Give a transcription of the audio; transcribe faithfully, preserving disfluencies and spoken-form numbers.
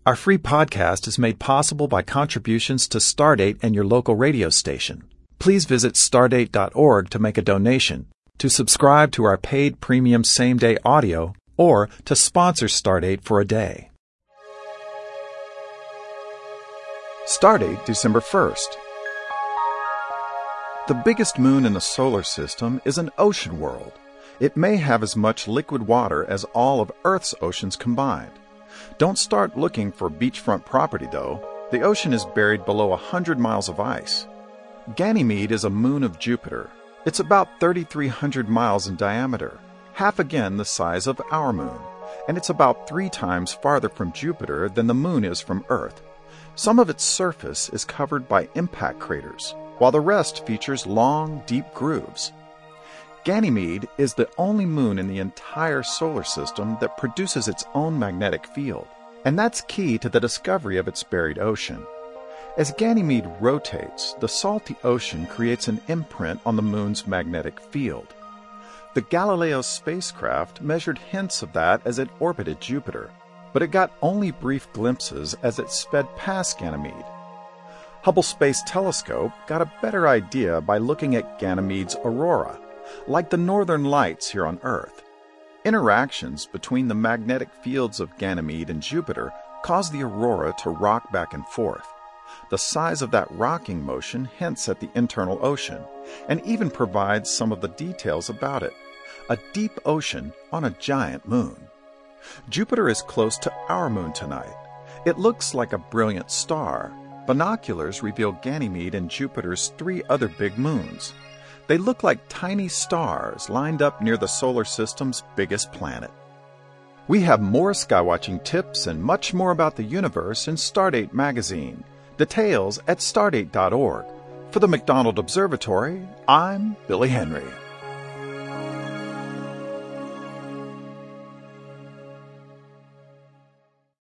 Our free podcast is made possible by contributions to Stardate and your local radio station. Please visit stardate dot org to make a donation, to subscribe to our paid premium same-day audio, or to sponsor Stardate for a day. Stardate, December first. The biggest moon in the solar system is an ocean world. It may have as much liquid water as all of Earth's oceans combined. Don't start looking for beachfront property, though. The ocean is buried below one hundred miles of ice. Ganymede is a moon of Jupiter. It's about thirty-three hundred miles in diameter, half again the size of our moon, and it's about three times farther from Jupiter than the moon is from Earth. Some of its surface is covered by impact craters, while the rest features long, deep grooves. Ganymede is the only moon in the entire solar system that produces its own magnetic field, and that's key to the discovery of its buried ocean. As Ganymede rotates, the salty ocean creates an imprint on the moon's magnetic field. The Galileo spacecraft measured hints of that as it orbited Jupiter, but it got only brief glimpses as it sped past Ganymede. Hubble Space Telescope got a better idea by looking at Ganymede's aurora, like the northern lights here on Earth. Interactions between the magnetic fields of Ganymede and Jupiter cause the aurora to rock back and forth. The size of that rocking motion hints at the internal ocean, and even provides some of the details about it. A deep ocean on a giant moon. Jupiter is close to our moon tonight. It looks like a brilliant star. Binoculars reveal Ganymede and Jupiter's three other big moons. They look like tiny stars lined up near the solar system's biggest planet. We have more skywatching tips and much more about the universe in Stardate magazine. Details at stardate dot org. For the McDonald Observatory, I'm Billy Henry.